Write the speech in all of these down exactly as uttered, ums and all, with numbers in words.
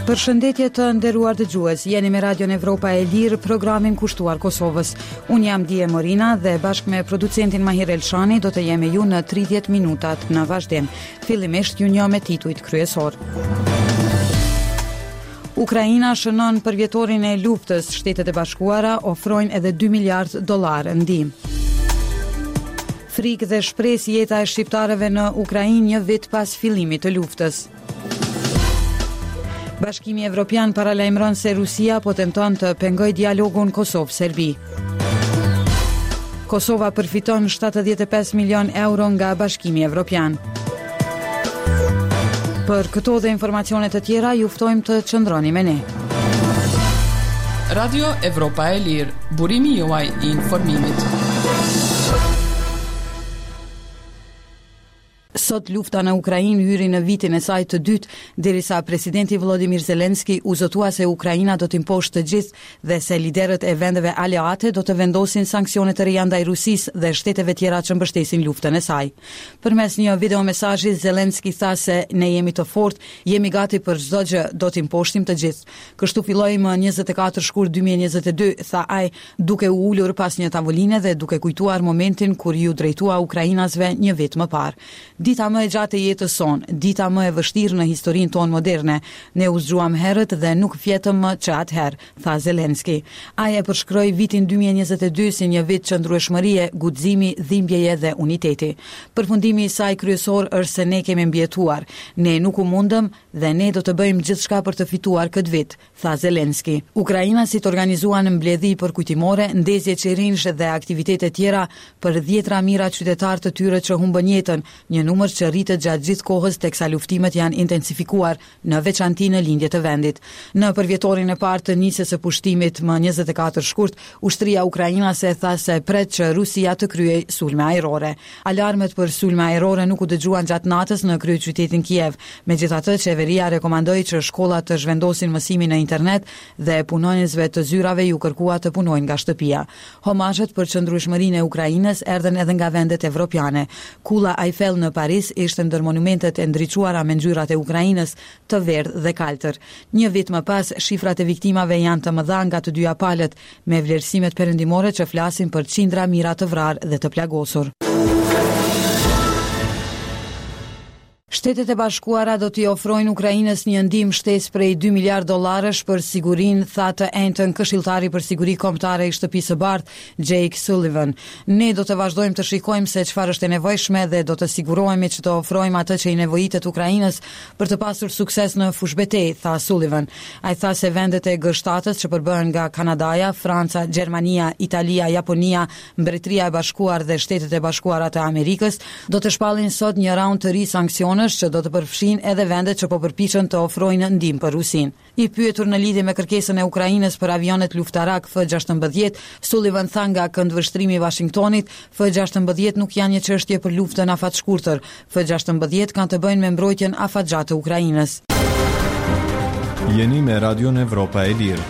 Përshëndetje të nderuar dëgjues, jeni me Radion Evropa e Lirë, programin kushtuar Kosovës. Unë jam Dije Morina dhe bashkë me producentin Mahir Elshani do të jemi ju në tridhjetë minutat në vazhdim. Fillimisht ju njoh me titujt kryesor. Ukraina shënon për vjetorin e luftës, Shtetet e Bashkuara ofrojnë edhe dy miliard dollar ndihmë. Frikë dhe shpresë jeta e shqiptarëve në Ukrainë një vit pas fillimit të luftës. Bashkimi Evropian paralajmëron se Rusia po tenton të pengojë dialogun Kosovë-Serbi. Kosova përfiton shtatëdhjetë e pesë milion euro nga Bashkimi Evropian. Për këto dhe informacione të tjera, ju ftojmë të qëndroni me ne. Radio Evropa e Lirë, burimi juaj i informimit. Sot lufta në Ukrainë hyri në vitin e saj të dytë, derisa presidenti Volodymyr Zelenski u zotua se Ukraina do t'imposhtë të gjithë dhe se liderët e vendeve aleate do të vendosin sanksione të reja ndaj Rusisë dhe shteteve tjera që mbështesin luftën e saj. Përmes një videomesazhi, Zelenski tha se ne jemi të fortë, jemi gati për çdo gjë, do t'imposhtim të gjithë. Kështu filloi më njëzet e katër shkurt dy mijë e njëzet e dy, tha ai, duke u ulur pas një tavoline dhe duke kujtuar momentin kur ju drejtua ukrainasve një vit më parë. Dita më e gjatë e jetës sonë, dita më e vështirë në historinë tonë moderne. Ne u zgjuam herët dhe nuk fjetëm më që atëherë, tha Zelenski. Ai e përshkroi vitin dy mijë e njëzet e dy si një vit qëndrueshmërie, guximi, dhimbjeje dhe uniteti. Përfundimi i saj kryesor është se ne kemi mbijetuar. Ne nuk u mundëm dhe ne do të bëjmë gjithçka për të fituar këtë vit, tha Zelenski. Ukrainasit organizuan mbledhi përkujtimore, ndezje qerinsh dhe aktivitete tjera për dhjetra mijëra qytetar të tyre që humbën jetën, një numër që rritet gjatë gjithë kohës teksa luftimet janë intensifikuar, në veçanti në lindje të vendit. Në përvjetorin e parë të nisjes së pushtimit më njëzet e katër shkurt, ushtria ukrainase tha se pret që Rusia të kryej sulme ajrore. Alarmet për sulme ajrore nuk u dëgjuan gjatë natës në kryeqytetin Kiev. Megjithatë, qeveria rekomandoi që shkollat të zhvendosin mësimin në internet dhe punonjësve të zyrave ju kërkua të punojnë nga shtëpia. Homazhet për qëndrueshmërinë e Ukrainës erdhen edhe nga vendet evropiane. Kulla Eiffel në Paris ishte ndër monumentet e ndriçuara me ngjyrat e Ukrainës, të verdhë dhe kaltër. Një vit më pas, shifrat e viktimave janë të mëdha nga të dyja palët, me vlerësimet perëndimore që flasin për qindra mijëra të vrarë dhe të plagosur. Shtetet e Bashkuara do t'i ofrojnë Ukrainës një ndihmë shtesë prej dy miliard dollarësh për sigurinë, tha të enjtën këshilltari për siguri kombëtare i shtëpisë së bardhë, Jake Sullivan. Ne do të vazhdojmë të shikojmë se çfarë është e nevojshme dhe do të sigurohemi që të ofrojmë atë që i nevojitet Ukrainës për të pasur sukses në fushbetejë, tha Sullivan. Ai tha se vendet e G shtatës që përbëhen nga Kanadaja, Franca, Gjermania, Italia, Japonia, Mbretëria e Bashkuar dhe Shtetet e Bashkuara të Amerikës do të shpallin sot një raund të ri sanksionesh që do të përfshin edhe vendet që po përpiqen të ofrojnë ndihmë për Rusinë. I pyetur në lidhje me kërkesën e Ukrainës për avionet luftarak F gjashtëmbëdhjetë, Sullivan tha nga këndvështrimi i Washingtonit, F gjashtëmbëdhjetë nuk janë një çështje për luftën afatshkurtër. F gjashtëmbëdhjetë kanë të bëjnë me mbrojtjen afatgjatë të Ukrainës. Jeni me Radion Evropa e Lirë.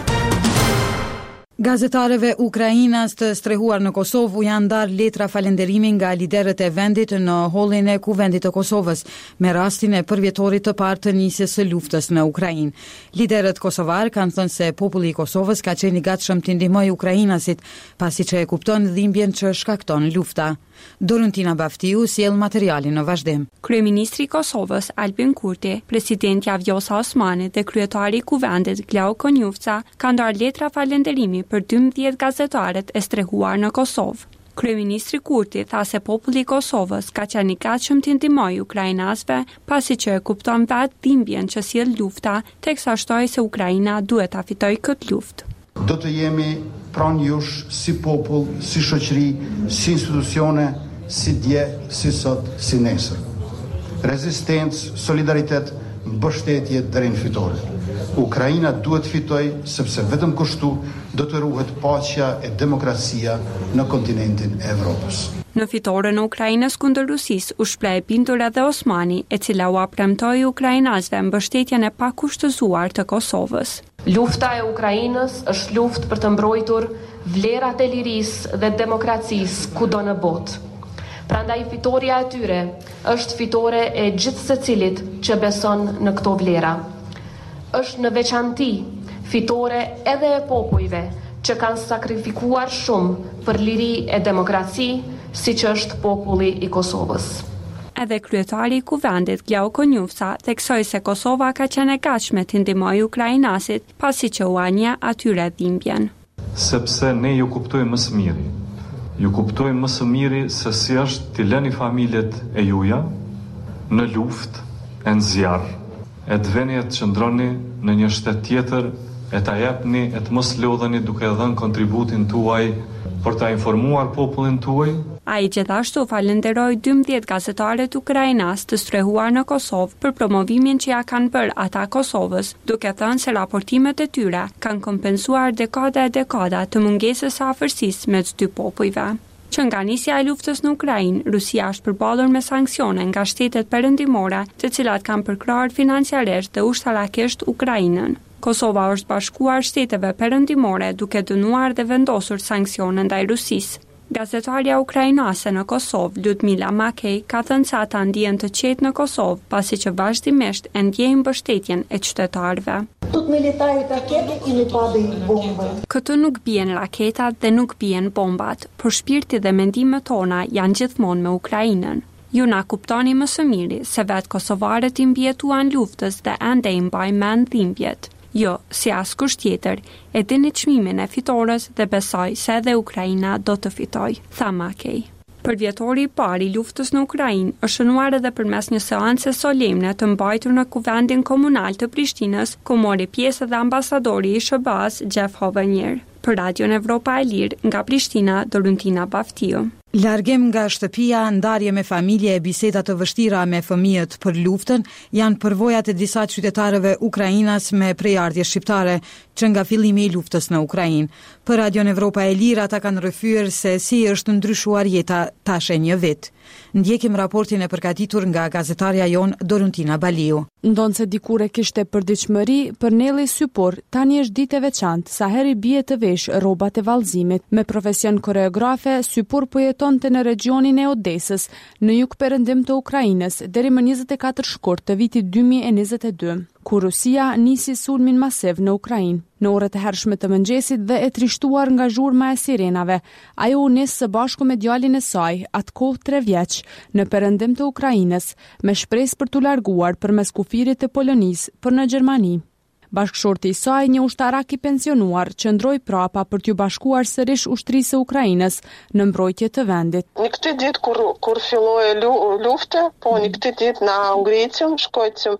Gazetarëve ukrainas të strehuar në Kosovë u janë ndarë letra falënderimi nga liderët e vendit në hollin e Kuvendit të Kosovës, me rastin e përvjetorit të parë të nisjes së luftës në Ukrainë. Liderët kosovar kanë thënë se populli i Kosovës ka qenë i gatshëm të ndihmojë ukrainasit, pasi që e kupton dhimbjen që shkakton lufta. Dorentina Baftiu sjell materialin në vazhdim. Kryeministri i Kosovës Albin Kurti, presidenti Vjosa Osmani dhe kryetari i Kuvendit Glau Konjufca kanë ndarë letra falënderimi për dymbëdhjetë gazetarët e strehuar në Kosovë. Kryeministri Kurti tha se populli i Kosovës ka qenë i gatshëm të ndihmojë ukrainasve, pasi që e kupton vetë dhimbjen që sjell lufta, teksa shtoi se Ukraina duhet ta fitojë këtë luftë. Do të jemi pranë jush si popull, si shoqëri, si institucione, si dje, si sot, si nesër. Rezistencë, solidaritet, mbështetje deri në fitore. Ukraina duhet fitoj sepse vetëm kështu do të ruhet paqja e demokracia në kontinentin e Evropës. Në fitore në Ukrainës kundër Rusisë u shpreh bindur edhe Osmani, e cila u premtoi ukrainasve mbështetjen e pakushtëzuar të Kosovës. Lufta e Ukrainës është luftë për të mbrojtur vlerat e lirisë dhe demokracisë kudo në botë. Prandaj fitoria e tyre është fitore e gjithë secilit që beson në këto vlera. është në veçanti fitore edhe e popujve që kanë sakrifikuar shumë për liri e demokraci, si që është populli i Kosovës. Edhe kryetari i kuvendit Glau Konjufca theksoi se Kosova ka qenë e gatshme të ndihmojë ukrainasit pasi që u anja atyre dhimbjen. Sepse ne ju kuptojmë më së miri. Ju kuptojmë më së miri se si është t'i lëni familjet e juja në luftë, e në zjarr, e të veni e të qëndroni në një shtet tjetër, e ta jepni e të mos lodheni duke dhënë kontributin tuaj për ta informuar popullin tuaj. Ai gjithashtu falenderoi dymbëdhjetë gazetarët ukrainas të strehuar në Kosovë për promovimin që ja kanë bërë ata Kosovës, duke thënë se raportimet e tyre kanë kompensuar dekada e dekada të mungesës së afërsisë mes dy popujve. Që nga nisja e luftës në Ukrainë, Rusia është përballur me sanksione nga shtetet perëndimore, të cilat kanë përkrahur financiarisht dhe ushtarakisht Ukrainën. Kosova është bashkuar shteteve perëndimore duke dënuar dhe vendosur sanksione ndaj Rusisë. Gazetarja ukrainase në Kosovë, Ludmila Makej, ka thënë se ata ndihen të qetë në Kosovë, pasi që vazhdimisht e ndjejnë mbështetjen e qytetarëve. Këtu nuk bien raketat dhe nuk bien bombat, por shpirti dhe mendimet tona janë gjithmonë me Ukrainën. Ju na kuptoni më së miri se vetë kosovarët i mbjetuan luftës dhe ende i mbajnë mend dhimbjet. Jo, si askush tjetër, e dini çmimin e fitores dhe besoj se edhe Ukraina do të fitoj, tha Makej. Për vjetori i parë i luftës në Ukrainë është shënuar edhe përmes një seance solemne të mbajtur në kuvendin komunal të Prishtinës, ku mori pjesë edhe ambasadori i S B A-s Jeff Hovenier. Për Radion Evropa e Lirë, nga Prishtina, Doruntina Baftiu. Largim nga shtëpia, ndarje me familje e biseda të vështira me fëmijët për luftën janë përvojat e disa qytetarëve ukrainas me prejardhje shqiptare që nga fillimi i luftës në Ukrainë. Për Radion Evropa e Lirë ata kanë rrëfyer se si është ndryshuar jeta tash e një vit. Ndjekim raportin e përgatitur nga gazetarja jon Doruntina Baliu. Ndonë se dikur e kishte përditshmëri, për Neli Sypor tani është ditë e veçantë sa herë bie të vesh rrobat e vallëzimit. Me profesion koreografe, Sypor po jetonte në regionin e Odesës, në jug perëndim të Ukrainës, deri më njëzet e katër shkurt të vitit dy mijë e njëzet e dy. Kur Rusia nisi sulmin masiv në Ukrainë. Në orët e hershme të mëngjesit dhe e trishtuar nga zhurma e sirenave, ajo u nis së bashku me djalin e saj, atkohë tre vjeç, në perëndim të Ukrainës, me shpresë për t'u larguar përmes kufirit të Polonisë për në Gjermani. Bashkëshorti i saj, një ushtarak i pensionuar, qëndroi prapa për t'ju bashkuar sërish ushtrisë së Ukrainës në mbrojtje të vendit. Në këtë ditë kur kur filloi lufta, po në këtë ditë na ngritëm, shkojtëm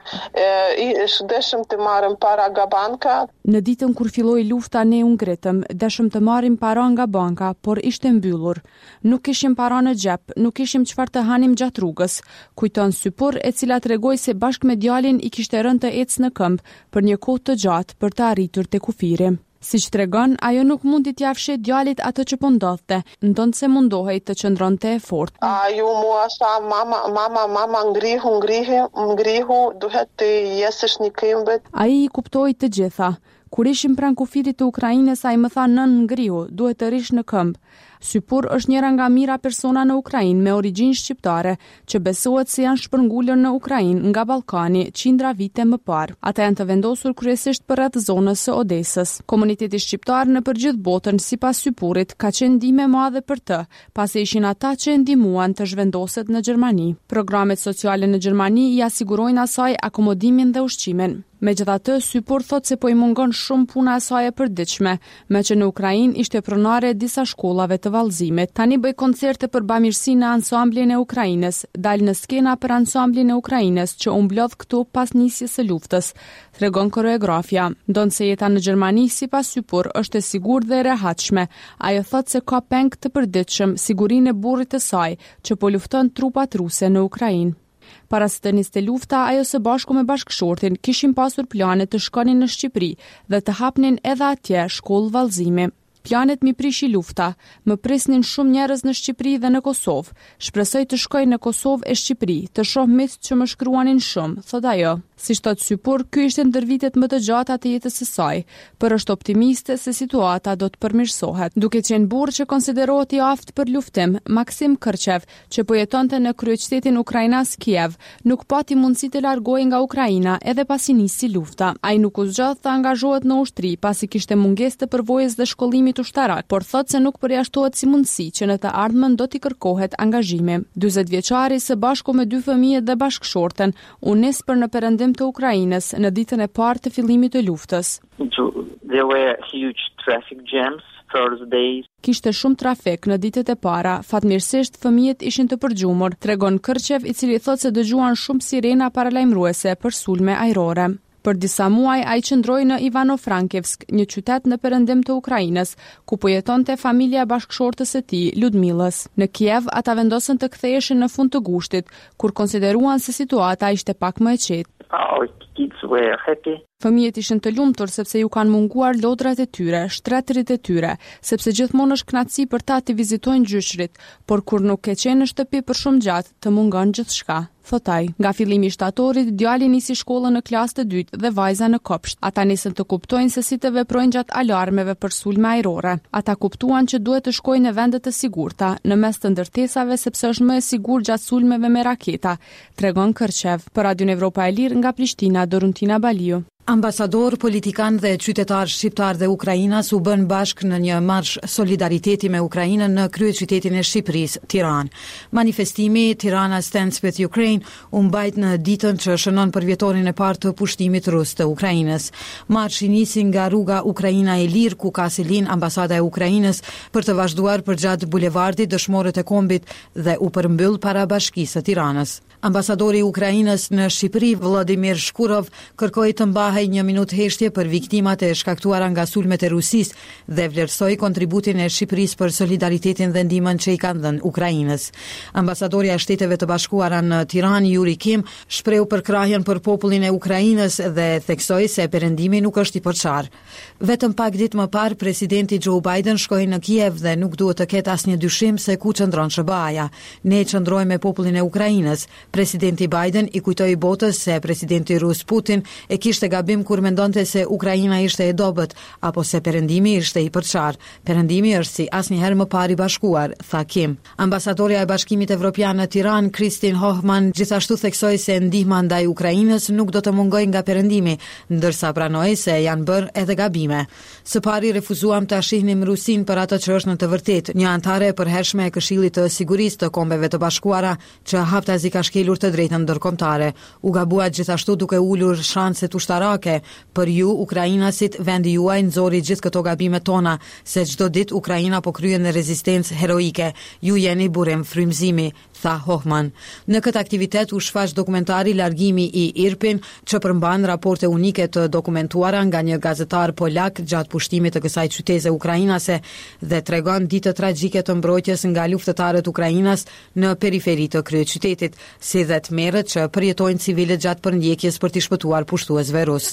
i dëshëm të marrim para nga banka. Në ditën kur filloi lufta ne u ngritëm, dëshëm të marrim para nga banka, por ishte mbyllur. Nuk kishim para në xhep, nuk kishim çfarë të hanim gjatë rrugës, kujton Sypor, e cila tregoi se bashkë me djalin i kishte rënë të ecë në këmbë për një kohë të gjatë për të arritur te kufiri. Siç tregon, ajo nuk mundi t'ia fsheh djalit atë që po ndodhte, ndonë se mundohej të qëndronte e fortë. Ajo mua sa mama mama mama ngrihu ngrihu ngrihu duhet të jesësh një këmbë. Ai i kuptoi të gjitha. Kur ishim pranë kufirit të Ukrainës, ai më tha nën ngrihu, duhet të rish në këmbë. Sypor është njëra nga mira persona në Ukrainë me origjinë shqiptare, që besohet se janë shpërngulur në Ukrainë nga Ballkani qindra vite më parë. Ata janë të vendosur kryesisht përreth zonës së Odesës. Komuniteti shqiptar në përgjithë botën, sipas Syporit, ka qenë ndihmë e madhe për të, pasi ishin ata që e ndihmuan të zhvendoset në Gjermani. Programet sociale në Gjermani i asigurojnë asaj akomodimin dhe ushqimin. Megjithatë, Sypor thot se po i mungon shumë puna e saj e përditshme, me që në Ukrainë ishte pronare disa shkollave të vallëzimit. Tani bëj koncerte për bamirësinë në ansamblin e Ukrainës, dal në skena për ansamblin e Ukrainës që u mblodh këtu pas nisjes së luftës, tregon koreografja. Ndonë se jeta në Gjermani, sipas Sypor, është e sigurt dhe e rehatshme. Ajo thot se ka peng të përditshëm sigurinë e burrit të saj që po lufton trupat ruse në Ukrainë. Para se të niste lufta, ajo së bashku me bashkëshortin kishin pasur plane të shkonin në Shqipëri dhe të hapnin edhe atje shkollë vallëzimi. Planet mi prishi lufta, më prisnin shumë njerëz në Shqipëri dhe në Kosovë. Shpresoj të shkoj në Kosovë e Shqipëri, të shoh miq që më shkruanin shumë, thot ajo. Si thot Sypur, ky ishte ndër vitet më të gjata të jetës së saj, por është optimiste se situata do të përmirësohet. Duke qenë burr që konsiderohet i aftë për luftim, Maksim Kërçev, që po jetonte në kryeqytetin ukrainas Kiev, nuk pati mundësi të largohej nga Ukraina edhe pasi nisi lufta. Ai nuk u zgjodh të angazhohet në ushtri pasi kishte mungesë të përvojës dhe shkollimit ushtarak, por thot se nuk përjashtohet si mundësi që në të ardhmen do t'i kërkohet angazhimi. dyzet vjeçari së bashku me dy fëmijë dhe bashkëshorten u nis për në perëndim të Ukrainës në ditën e parë të fillimit të luftës. There were huge traffic jams first days. Kishte shumë trafik në ditët e para, fatmirësisht fëmijët ishin të përgjumur, tregon Kërçev, i cili thotë se dëgjuan shumë sirena paralajmëruese për sulme ajrore. Për disa muaj ai qëndroi në Ivano-Frankivsk, një qytet në perëndim të Ukrainës, ku po jetonte familja e bashkëshortës së tij, Ludmilës. Në Kiev ata vendosën të ktheheshin në fund të gushtit, kur konsideruan se situata ishte pak më e qetë. Our kids were happy. Fëmijët ishin të lumtur sepse ju kanë munguar lodrat e tyre, shtretërit e tyre, sepse gjithmonë është kënaqësi për ta të vizitojnë gjyshrit, por kur nuk ke qenë në shtëpi për shumë gjatë, të mungon gjithçka, thot ai. Nga fillimi i shtatorit, djali nisi shkollën në klasë të dytë dhe vajza në kopsht. Ata nisën të kuptojnë se si të veprojnë gjatë alarmeve për sulme ajrore. Ata kuptuan që duhet të shkojnë në vende të sigurta, në mes të ndërtesave sepse është më e sigurt gjatë sulmeve me raketa, tregon Kërçev. Për Radion Evropa e Lirë nga Prishtina, Doruntina Baliu. Ambasador, politikan dhe qytetar shqiptar dhe Ukrainas u bën bashk në një marsh solidariteti me Ukrainën në kryeqytetin e Shqipërisë, Tiranë. Manifestimi Tirana Stands with Ukraine u mbajt në ditën që shënon përvjetorin e parë të pushtimit rus të Ukrainës. Marshi nisi nga rruga Ukraina e Lirë, ku ka selin ambasada e Ukrainës, për të vazhduar përgjatë bulevardit dëshmorët e kombit dhe u përmbyll para bashkisë së Tiranës. Ambasadori i Ukrainës në Shqipëri, Vladimir Shkurov, kërkoi të mbahej një minutë heshtje për viktimat e shkaktuara nga sulmet e Rusisë dhe vlerësoi kontributin e Shqipërisë për solidaritetin dhe ndihmën që i kanë dhënë Ukrainës. Ambasadori i Shteteve të Bashkuara në Tiranë, Yuri Kim, shprehu përkrahjen për popullin e Ukrainës dhe theksoi se perëndimi nuk është i përçarë. Vetëm pak ditë më parë, presidenti Joe Biden shkoi në Kiev dhe nuk duhet të ketë asnjë dyshim se ku qëndron S B A-ja. Ne qëndrojmë me popullin e Ukrainës. Presidenti Biden i kujtoi botës se presidenti rus Putin e kishte gabim kur mendonte se Ukraina ishte e dobët apo se perëndimi ishte i përçarë. Perëndimi është si asnjëherë më parë i bashkuar, tha Kim. Ambasadorja e Bashkimit Evropian në Tiranë, Kristin Hoffman, gjithashtu theksoi se ndihma ndaj Ukrainës nuk do të mungojë nga perëndimi, ndërsa pranoi se janë bërë edhe gabime. Së pari refuzuam ta shihnim Rusin për atë që është në të vërtetë, një antare e përhershme e Këshillit të Sigurisë të Kombeve të Bashkuara, që haptazi ka shkelur të drejtën ndërkombëtare. U gabua gjithashtu duke ulur shanset ushtarake. Për ju, ukrainasit, vendi juaj nxori gjithë këto gabimet tona, se çdo ditë Ukraina po kryen në rezistencë heroike. Ju jeni burim frymëzimi, tha Hoffman. Në këtë aktivitet u shfaq dokumentari Largimi i Irpin, që përmban raporte unike të dokumentuara nga një gazetar polak gjatë pushtimit të kësaj qyteze ukrainase dhe tregon ditë tragjike të mbrojtjes nga luftëtarët Ukrainas në periferi të kryeqytetit, si dhe tmerret që përjetojnë civilët gjatë përndjekjes për t'i shpëtuar pushtuesve rus.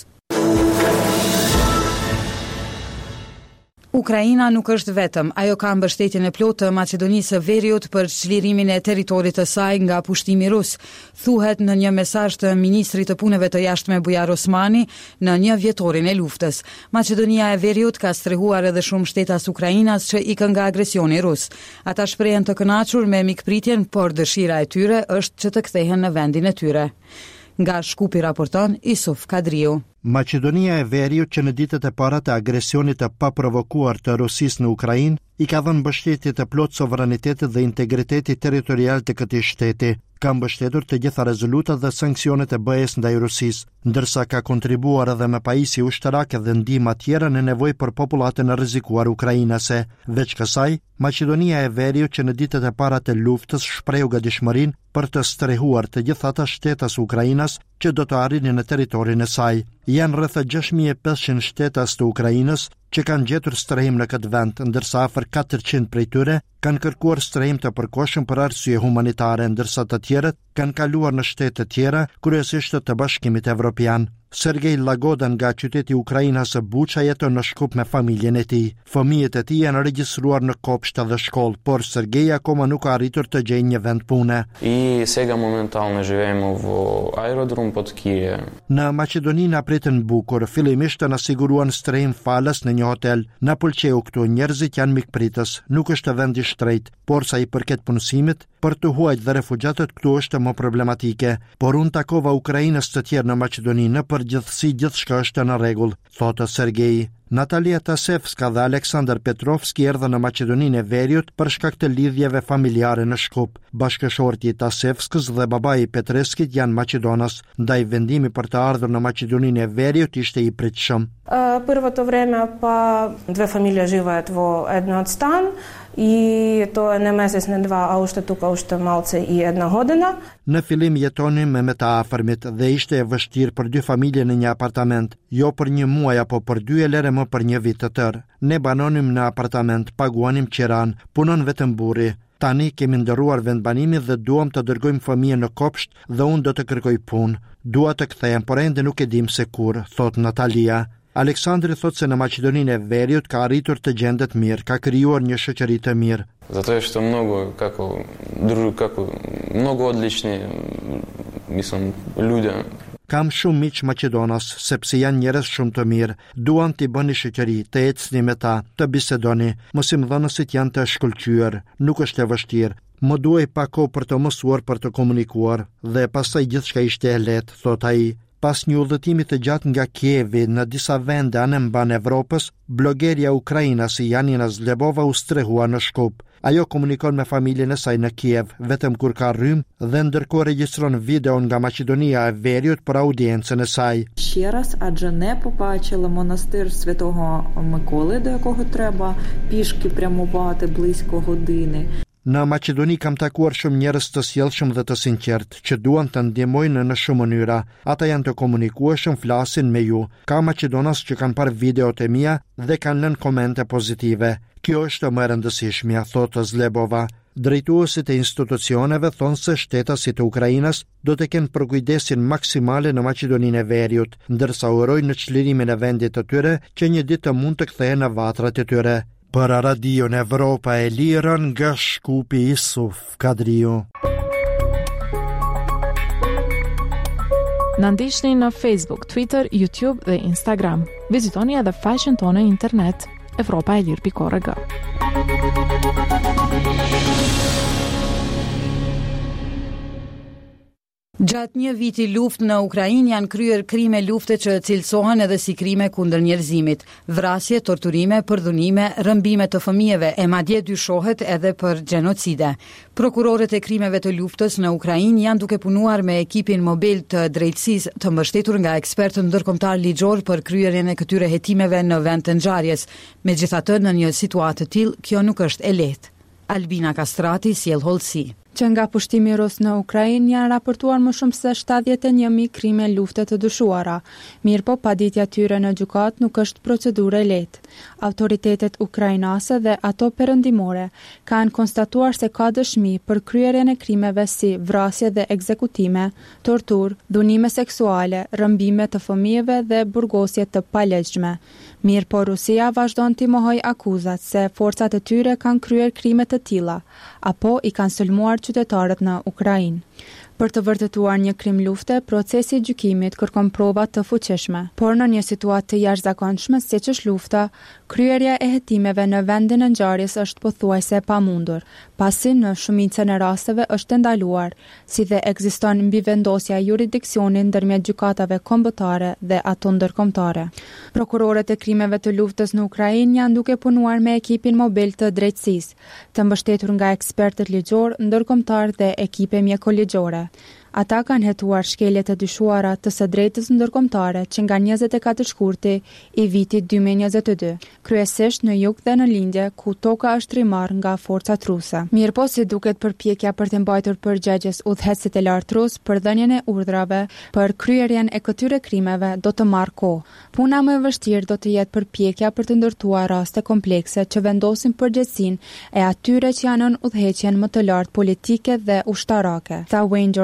Ukraina nuk është vetëm, ajo ka mbështetjen e plotë të Maqedonisë së Veriut për çlirimin e territorit të saj nga pushtimi rus, thuhet në një mesazh të ministrit të punëve të jashtme Bujar Osmani në një vjetorin e luftës. Maqedonia e Veriut ka strehuar edhe shumë shtetas Ukrainas që ikën nga agresioni rus. Ata shprehen të kënaqur me mikpritjen, por dëshira e tyre është që të kthehen në vendin e tyre. Nga Shkupi raporton Isuf Kadriu. Maqedonia e Veriut, që në ditët e para të agresionit të paprovokuar të Rusisë në Ukrainë, i ka dhënë mbështetje të plotë sovranitetit dhe integritetit territorial të këtij shteti. Ka mbështetur të gjitha rezolutat dhe sanksionet e B E S ndaj Rusisë, ndërsa ka kontribuar edhe me pajisje ushtarake dhe ndihma tjera në nevojë për popullatën e rrezikuar ukrainase. Veç kësaj, Maqedonia e Veriut, që në ditët e para të luftës shprehu gatishmërinë për të strehuar të gjitha ata shtetas Ukrainas që do të arrinin në territorin e saj. Janë rreth gjashtë mijë e pesëqind shtetas të Ukrainës që kanë gjetur strehim në këtë vend, ndërsa afër katërqind prej tyre kanë kërkuar strehim të përkohshëm për arsye humanitare, ndërsa të tjerët kanë kaluar në shtete tjera, kryesisht të Bashkimit Evropian. Sergej Lagoda nga qyteti i Ukrainës së Buça jeton në Shkup me familjen e tij. Fëmijët e tij janë regjistruar në kopshte dhe shkollë, por Sergej akoma nuk ka arritur të gjejë një vend pune. И сега моментално живеем в аеродром под Киев. Në Maqedoni na pritën bukur, fillimisht na siguruan strehim falas në një hotel. Na pëlqeu këtu, njerëzit janë mikpritës, nuk është vend i shtrenjtë, por sa i përket punësimit, për të huajt dhe refugjatët këtu është më problematike. Por unë takova ukrainës të tjerë në Maqedoni, në përgjithësi gjithçka është në rregull, thotë Sergej. Natalia Tasevska dhe Aleksandr Petrovski erdhën në Maqedoninë e Veriut për shkak të lidhjeve familjare në Shkup. Bashkëshorti i Tasevskës dhe babai i Petreskit janë Maqedonas, ndaj vendimi për të ardhur në Maqedoninë e Veriut ishte i pritshëm. Първото време па две фамилии живеят во еден стан и тоа не месец не два, а уште тука уште малце и една година. Në fillim jetonim me me të afërmit dhe ishte e vështirë për dy familje në një apartament, jo për një muaj apo për dy e lere më për një vit të tërë. Ne banonim në apartament, paguanim qiran, punon vetëm burri. Tani kemi ndërruar vendbanimin dhe duam të dërgojmë fëmijën në kopsht dhe unë do të kërkoj punë. Dua të kthehem, por ende nuk e dim se kur, thot Natalia. Aleksandri thot se në Maqedoninë e Veriut ka arritur të gjendet mirë, ka krijuar një shoqëri të mirë. Затоа што много како друг како много одлични мислам луѓе. Kam shumë miq Maqedonas, sepse janë njerëz shumë të mirë. Duam t'i bëni shoqëri, të ecni me ta, të bisedoni. Mësimdhënësit janë të shkëlqyer, nuk është e vështirë. Më duhej pak kohë për të mësuar për të komunikuar dhe pastaj gjithçka ishte e lehtë, thot ai. Pas një udhëtimi të gjatë nga Kievi në disa vende anë mban Evropës, blogerja ukrainase Janina Zlebova u strehua në Shkup. Ajo komunikon me familjen e saj në Kiev, vetëm kur ka rrymë dhe ndërkohë regjistron video nga Maqedonia e Veriut për audiencën e saj. Ще раз, адже не побачила монастир Святого Миколи, до якого треба пішки прямувати близько години. Në Maqedoni kam takuar shumë njerëz të sjellshëm dhe të sinqert, që duan të ndihmojnë në shumë mënyra. Ata janë të komunikueshëm, flasin me ju. Ka Maqedonas që kanë parë videot e mia dhe kanë lënë komente pozitive. Kjo është më e rëndësishmja, thotë Zlebova. Drejtuesit e institucioneve thonë se shtetasit e Ukrainës do të kenë përkujdesin maksimale në Maqedoninë e Veriut, ndërsa urojnë në çlirimin e vendit të tyre që një ditë të mund të kthehen në vatrat e tyre. Për Radion Evropa e Lirën nga Shkupi Isuf Kadriu. Na ndiqni në Facebook, Twitter, YouTube dhe Instagram. Vizitoni edhe faqen tonë në internet evropa e lirë pikë org. Gjatë një viti luftë në Ukrainë janë kryer krime lufte që cilësohen edhe si krime kundër njerëzimit, vrasje, torturime, përdhunime, rëmbime të fëmijëve e madje dyshohet edhe për gjenocide. Prokurorët e krimeve të luftës në Ukrainë janë duke punuar me ekipin mobil të drejtësisë të mbështetur nga ekspertë ndërkombëtar ligjor për kryerjen e këtyre hetimeve në vend të ngjarjes. Megjithatë, në një situatë të tillë, kjo nuk është e lehtë. Albina Kastrati sjell hollësi. Që nga pushtimi rus në Ukrainë janë raportuar më shumë se shtatëdhjetë e një mijë krime lufte të dyshuara. Mirë po, paditja tyre në gjykat nuk është procedurë e lehtë. Autoritetet ukrainase dhe ato perëndimore kanë konstatuar se ka dëshmi për kryerjen e krimeve si vrasje dhe ekzekutime, tortur, dhunime seksuale, rëmbime të fëmijëve dhe burgosje të palegjshme. Mirë po, Rusia vazhdon t'i mohoj akuzat se forcat e tyre kanë kryer krime të tilla, apo i kanë sulmuar qytetarët në Ukrainë. Për të vërtetuar një krim lufte, procesi i gjykimit kërkon prova të fuqishme, por në një situatë të jashtëzakonshme siç është lufta, kryerja e hetimeve në vendin e ngjarjes është pothuajse e pamundur, pasi në shumicën e rasteve është ndaluar, si dhe ekziston mbivendosja e jurisdiksionit ndërmjet gjykatave kombëtare dhe ato ndërkombëtare. Prokurorët e krimeve të luftës në Ukrainë janë duke punuar me ekipin mobil të drejtësisë, të mbështetur nga ekspertët ligjor, ndërkombëtar dhe ekipe mjekoligjore. Ata kanë hetuar shkelje të dyshuara të së drejtës ndërkombëtare që nga njëzet e katër shkurti i vitit dy mijë e njëzet e dy, kryesisht në jug dhe në lindje ku toka është trimar nga forcat ruse. Mirë po, si duket, përpjekja për të mbajtur përgjegjës udhëheqësit e lartë rus për dhënien e urdhrave për kryerjen e këtyre krimeve do të marrë kohë. Puna më e vështirë do të jetë përpjekja për të ndërtuar raste komplekse që vendosin përgjegjësinë e atyre që janë në udhëheqjen më të lartë politike dhe ushtarake. Tha Wayne Jordash,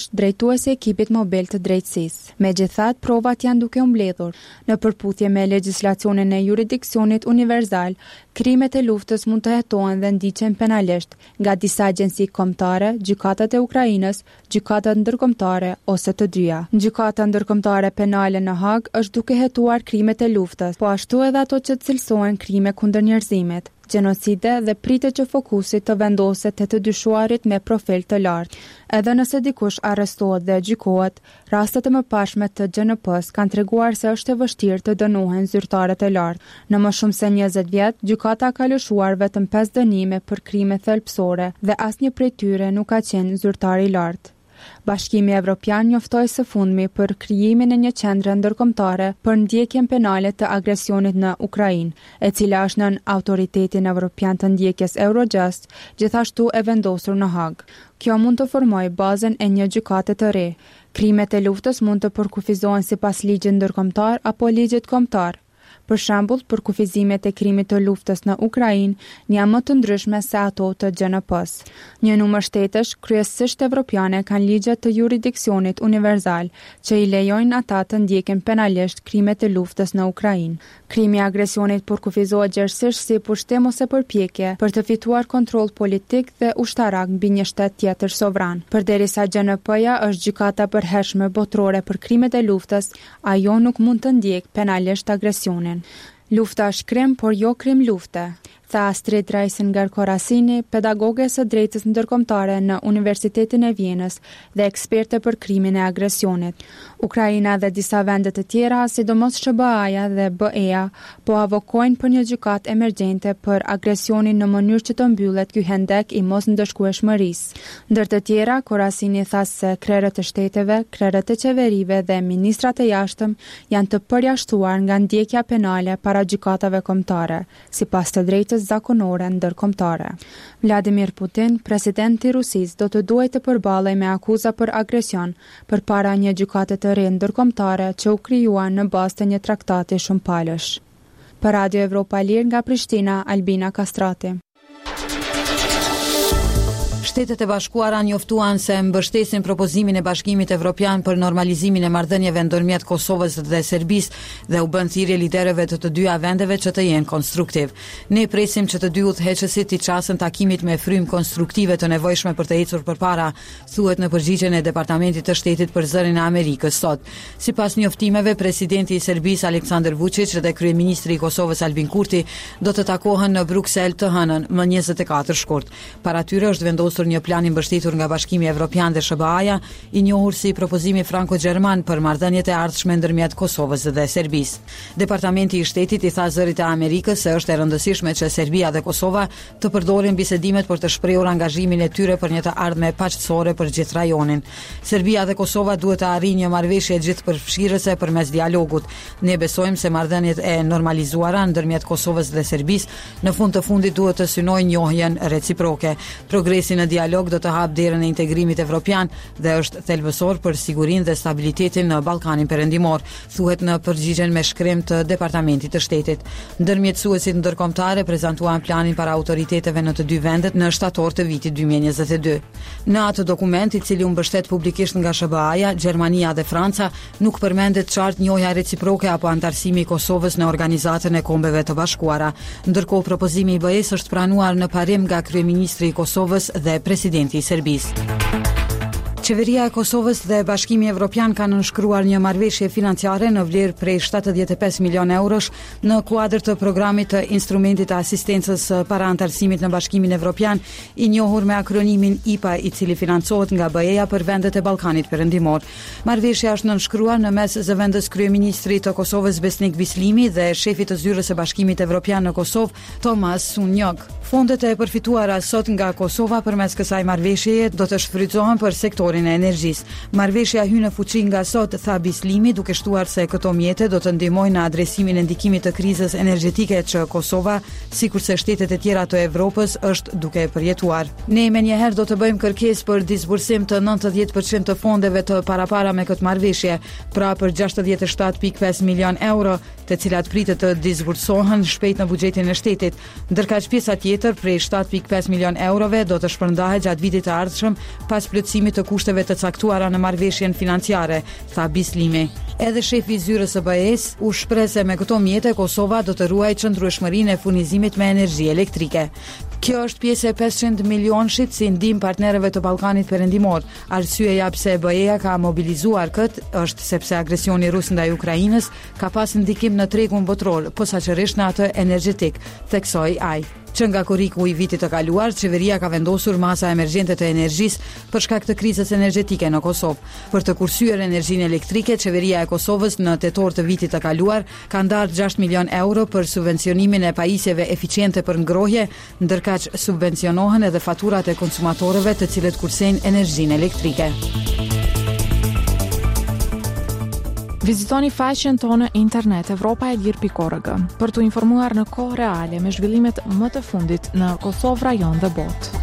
është drejtuesi i ekipit mobil të drejtësisë. Megjithatë, provat janë duke u mbledhur. Në përputhje me legjislacionin e jurisdiksionit universal, krimet e luftës mund të hetohen dhe ndiqen penalisht nga disa agjenci kombëtare, gjykatat e Ukrainës, gjykatat ndërkombëtare ose të dyja. Gjykata ndërkombëtare penale në Hag është duke hetuar krimet e luftës, po ashtu edhe ato që cilësohen krime kundër njerëzimit, gjenocide dhe pritet që fokusi të vendoset te të dyshuarit me profil të lartë. Edhe nëse dikush arrestohet dhe gjykohet, rastet e mëparshme të G N P-s kanë treguar se është e vështirë të dënohen zyrtarët e lartë. Në më shumë se njëzet vjet, gjykata ka lëshuar vetëm pesë dënime për krime thelbësore dhe asnjë prej tyre nuk ka qenë zyrtar i lartë. Bashkimi Evropian njoftoi së fundmi për krijimin e një qendre ndërkombëtare për ndjekjen penale të agresionit në Ukrainë, e cila është nën autoritetin evropian të ndjekjes Eurojust, gjithashtu e vendosur në Hag. Kjo mund të formojë bazën e një gjykate të re. Krimet e luftës mund të përkufizohen sipas ligjit ndërkombëtar apo ligjit kombëtar. Për shembull, për kufizimet e krimit të luftës në Ukrainë janë më të ndryshme se ato të G N P-s. Një numër shtetesh, kryesisht evropiane, kanë ligje të jurisdiksionit universal që i lejojnë ata të ndjekin penalisht krimet e luftës në Ukrainë. Krimi i agresionit përkufizohet gjerësisht si pushtim ose përpjekje për të fituar kontroll politik dhe ushtarak mbi një shtet tjetër sovran. Përderisa G N P-ja është gjykata përhershme botërore për krimet e luftës, ajo nuk mund të ndjek penalisht agresionin. Lufta është krim, por jo krim lufte, tha Astrid Reisen Garkorasini, pedagoge së drejtës ndërkombëtare në Universitetin e Vjenës dhe eksperte për krimin e agresionit. Ukraina dhe disa vende të tjera, sidomos S B A-ja dhe B E-ja, po avokojnë për një gjykatë emergjente për agresionin në mënyrë që të mbyllet ky hendek i mos ndëshkueshmërisë. Ndër të tjera, Korasini tha se krerët e shteteve, krerët e qeverive dhe ministrat e jashtëm janë të përjashtuar nga ndjekja penale para gjykatave kombëtare, sipas të drejtës zakonore ndërkombëtare. Vladimir Putin, presidenti i Rusisë, do të duhet të përballej me akuza për agresion përpara një gjykate të re ndërkombëtare që u krijuar në bazë të një traktati shumëpalësh. Për Radio Evropa Lirë nga Prishtina, Albina Kastrati. Shtetet e Bashkuara njoftuan se mbështesin propozimin e Bashkimit Evropian për normalizimin e marrëdhënieve ndërmjet Kosovës dhe Serbisë dhe u bën thirrje liderëve të të dyja vendeve që të jenë konstruktiv. Ne presim që të dy udhëheqësit të çasën takimit me frymë konstruktive të nevojshme për të ecur përpara, thuhet në përgjigjen e Departamentit të Shtetit për Zërin e Amerikës sot. Sipas njoftimeve, presidenti i Serbisë Aleksandar Vučić dhe kryeministri i Kosovës Albin Kurti do të takohen në Bruksel të hënën më njëzet e katër shkurt. Para tyre është vendosur një plan i mbështetur nga Bashkimi Evropian dhe S B A-ja, i njohur si propozimi franko-gjerman për marrëdhëniet e ardhshme ndërmjet Kosovës dhe Serbisë. Departamenti i Shtetit i tha Zërit e Amerikës se është e rëndësishme që Serbia dhe Kosova të përdorin bisedimet për të shprehur angazhimin e tyre për një të ardhme paqësore për gjithë rajonin. Serbia dhe Kosova duhet të arrijnë një marrëveshje gjithëpërfshirëse përmes dialogut. Ne besojmë se marrëdhëniet e normalizuara ndërmjet Kosovës dhe Serbisë në fund të fundit duhet të synojnë njohjen reciproke. Progresi në dialog do të hap derën e integrimit evropian dhe është thelbësor për sigurinë dhe stabilitetin në Ballkanin Perëndimor, thuhet në përgjigjen me shkrim të Departamentit të Shtetit. Ndërmjetësuesit ndërkombëtarë prezantuan planin para autoriteteve në të dy vendet në shtator të vitit dy mijë e njëzet e dy. Në atë dokument, i cili u mbështet publikisht nga S B A-ja, Gjermania dhe Franca, nuk përmendet qartë njohja reciproke apo antarësimi i Kosovës në Organizatën e Kombeve të Bashkuara. Ndërkohë, propozimi i B E-s është pranuar në parim nga kryeministri i Kosovës dhe presidenti i Serbisë. Qeveria e Kosovës dhe Bashkimi Evropian kanë nënshkruar një marrëveshje financiare në vlerë prej shtatëdhjetë e pesë milionë eurosh në kuadër të programit të instrumentit të asistencës para antarësimit në Bashkimin Evropian, i njohur me akronimin I P A, i cili financohet nga B E-ja për vendet e Ballkanit Perëndimor. Marrëveshja është nënshkruar në mes zëvendës kryeministrit të Kosovës Besnik Bislimi dhe shefit të zyrës së Bashkimit Evropian në Kosovë, Tomas Sunjok. Fondet e përfituara sot nga Kosova përmes kësaj marrëveshjeje do të shfrytëzohen për sektorin e energjisë. Marrëveshja hyn në fuqi nga sot, tha Bislimi, duke shtuar se këto mjete do të ndihmojnë në adresimin e ndikimit të krizës energjetike që Kosova, sikurse shtetet e tjera të Evropës, është duke përjetuar. Ne menjëherë do të bëjmë kërkesë për disbursim të nëntëdhjetë përqind të fondeve të parapara me këtë marrëveshje, pra për gjashtëdhjetë e shtatë pikë pesë milion euro, të cilat pritet të disbursohen shpejt në buxhetin e shtetit, ndërkaq pjesa tjetër tjetër prej shtatë pikë pesë milion eurove do të shpërndahet gjatë vitit të ardhshëm pas plotësimit të kushteve të caktuara në marrëveshjen financiare, tha Bislimi. Edhe shefi i zyrës së B E-s u shpreh se me këto mjete Kosova do të ruajë qëndrueshmërinë e furnizimit me energji elektrike. Kjo është pjesë e pesëqind milionshit si ndihmë partnerëve të Ballkanit Perëndimor. Arsyeja pse B E-ja ka mobilizuar këtë është sepse agresioni rus ndaj Ukrainës ka pas ndikim në tregun botror, posaçërisht në atë energjetik, theksoi ai. Që nga korriku i vitit të kaluar, qeveria ka vendosur masa emergjente të energjisë për shkak të krizës energjetike në Kosovë. Për të kursyer energjinë elektrike, qeveria e Kosovës në tetor të vitit të kaluar ka ndarë gjashtë milion euro për subvencionimin e pajisjeve eficiente për ngrohje, ndërkaq subvencionohen edhe faturat e konsumatorëve të cilët kursejnë energjinë elektrike. Vizitoni faqen tonë internet evropa e lirë pikë org për të informuar në kohë reale me zhvillimet më të fundit në Kosovë, rajon dhe botë.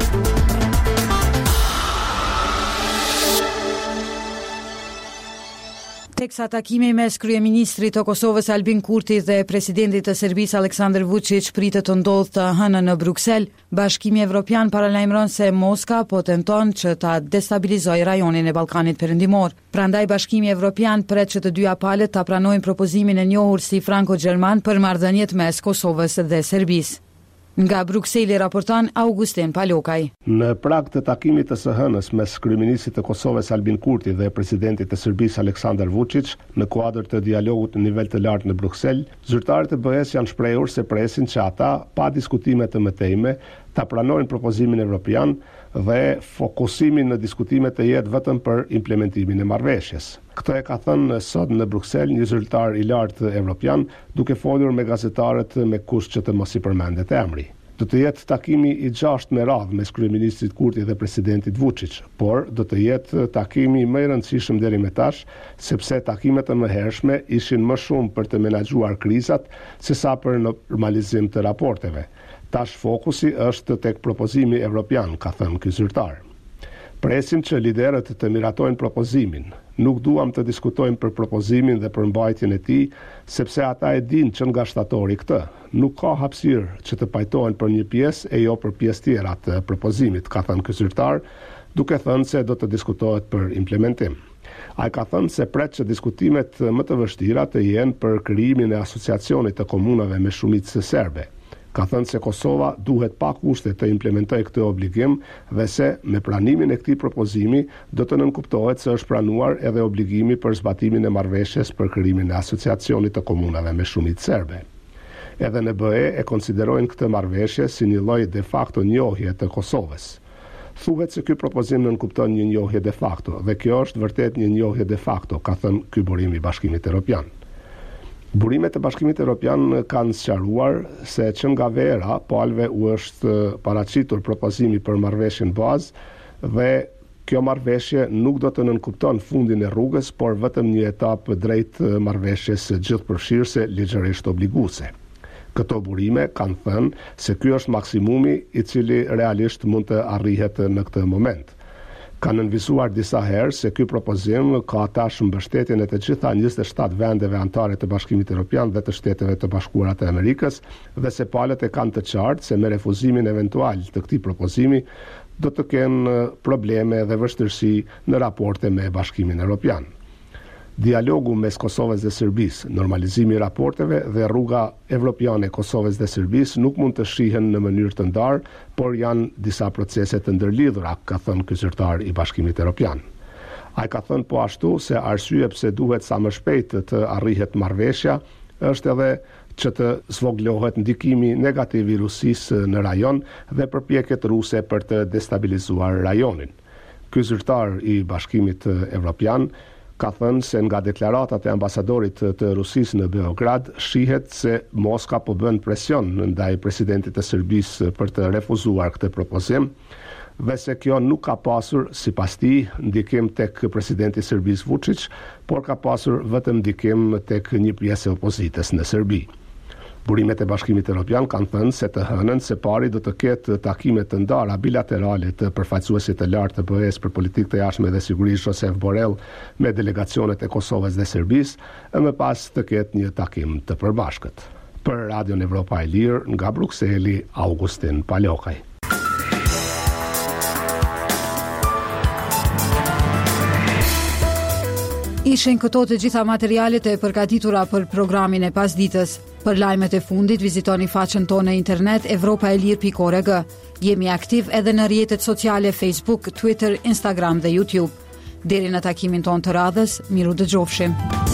Teksa takimi mes kryeministrit të Kosovës Albin Kurti dhe presidentit të Serbisë Aleksandar Vučić pritet të ndodhë të hënën në Bruksel, Bashkimi Evropian paralajmëron se Moska po tenton që ta destabilizojë rajonin e Ballkanit Perëndimor. Prandaj Bashkimi Evropian pret që të dyja palët ta pranojnë propozimin e njohur si franko-gjerman për marrëdhëniet mes Kosovës dhe Serbisë. Nga Brukseli raporton Augustin Palokaj. Në prag të takimit të së hënës mes kryeministit të Kosovës Albin Kurti dhe presidentit të Serbisë Aleksandar Vučić në kuadër të dialogut në nivel të lartë në Bruksel, zyrtarët e B E-s janë shprehur se presin që ata, pa diskutime të mëtejme, ta pranojnë propozimin evropian dhe fokusimin në diskutime të jetë vetëm për implementimin e marrëveshjes. Këtë e ka thënë sot në Bruksel një zyrtar i lartë evropian, duke folur me gazetarët me kusht që të mos i përmendet emri. Do të jetë takimi i gjashtë me radhë mes kryeministrit Kurti dhe presidentit Vučić, por do të jetë takimi më i rëndësishëm deri më tash, sepse takimet e mëhershme ishin më shumë për të menaxhuar krizat sesa për normalizim të raporteve. Tash fokusi është tek propozimi evropian, ka thënë ky zyrtar. Presim që liderët të miratojnë propozimin. Nuk duam të diskutojmë për propozimin dhe për mbajtjen e tij, sepse ata e dinë që nga shtatori këtë. Nuk ka hapësirë që të pajtohen për një pjesë e jo për pjesë tjera të propozimit, ka thënë ky zyrtar, duke thënë se do të diskutohet për implementim. Ai ka thënë se pret që diskutimet më të vështira të jenë për krijimin e asociacionit të komunave me shumicë serbe. Ka thënë se Kosova duhet pa kushte të implementojë këtë obligim dhe se me pranimin e këtij propozimi do të nënkuptohet se është pranuar edhe obligimi për zbatimin e marrëveshjes për krijimin e asociacionit të komunave me shumicë serbe. Edhe në B E e konsiderojnë këtë marrëveshje si një lloj de facto njohje të Kosovës. Thuhet se ky propozim nënkupton një njohje de facto dhe kjo është vërtet një njohje de facto, ka thënë ky burim i Bashkimit Evropian. Burimet e Bashkimit Evropian kanë sqaruar se që nga vera palëve u është paraqitur propozimi për marrëveshjen bazë dhe kjo marrëveshje nuk do të nënkupton fundin e rrugës, por vetëm një etapë drejt marrëveshjes gjithëpërfshirëse ligjërisht obliguese. Këto burime kanë thënë se ky është maksimumi i cili realisht mund të arrihet në këtë moment. Kanë nënvisuar disa herë se ky propozim ka tash mbështetjen e të gjitha njëzet e shtatë vendeve anëtare të Bashkimit Evropian dhe të Shteteve të Bashkuara të Amerikës dhe se palët e kanë të qartë se me refuzimin eventual të këtij propozimi do të kenë probleme dhe vështirësi në raporte me Bashkimin Evropian. Dialogu mes Kosovës dhe Serbisë, normalizimi i raporteve dhe rruga evropiane e Kosovës dhe Serbisë nuk mund të shihen në mënyrë të ndarë, por janë disa procese të ndërlidhura, ka thënë ky zyrtar i Bashkimit Evropian. Ai ka thënë po ashtu se arsye pse duhet sa më shpejt të arrihet marrëveshja është edhe që të zvoglohet ndikimi negativ i Rusisë në rajon dhe përpjekjet ruse për të destabilizuar rajonin. Ky zyrtar i Bashkimit Evropian ka thënë se nga deklaratat e ambasadorit të Rusisë në Beograd shihet se Moska po bën presion ndaj presidentit të Serbisë për të refuzuar këtë propozim dhe se kjo nuk ka pasur, sipas tij, ndikim tek presidenti i Serbisë Vučić, por ka pasur vetëm ndikim tek një pjesë e opozitës në Serbi. Burimet e Bashkimit Evropian kanë thënë se të hënën së pari do të ketë takime të ndara bilaterale të përfaqësuesit të lartë të B E-s për politikë të jashtme dhe sigurisë Josep Borrell me delegacionet e Kosovës dhe Serbisë, e më pas të ketë një takim të përbashkët. Për Radion Evropa e Lirë, nga Brukseli, Augustin Palokaj. Ishin këto të gjitha materialet e përgatitura për programin e pasditës. Për lajmet e fundit, vizitoni faqen tonë në internet evropa e lirë pikë org. Jemi aktiv edhe në rrjetet sociale Facebook, Twitter, Instagram dhe YouTube. Deri në takimin tonë të radhës, miru dëgjofshim.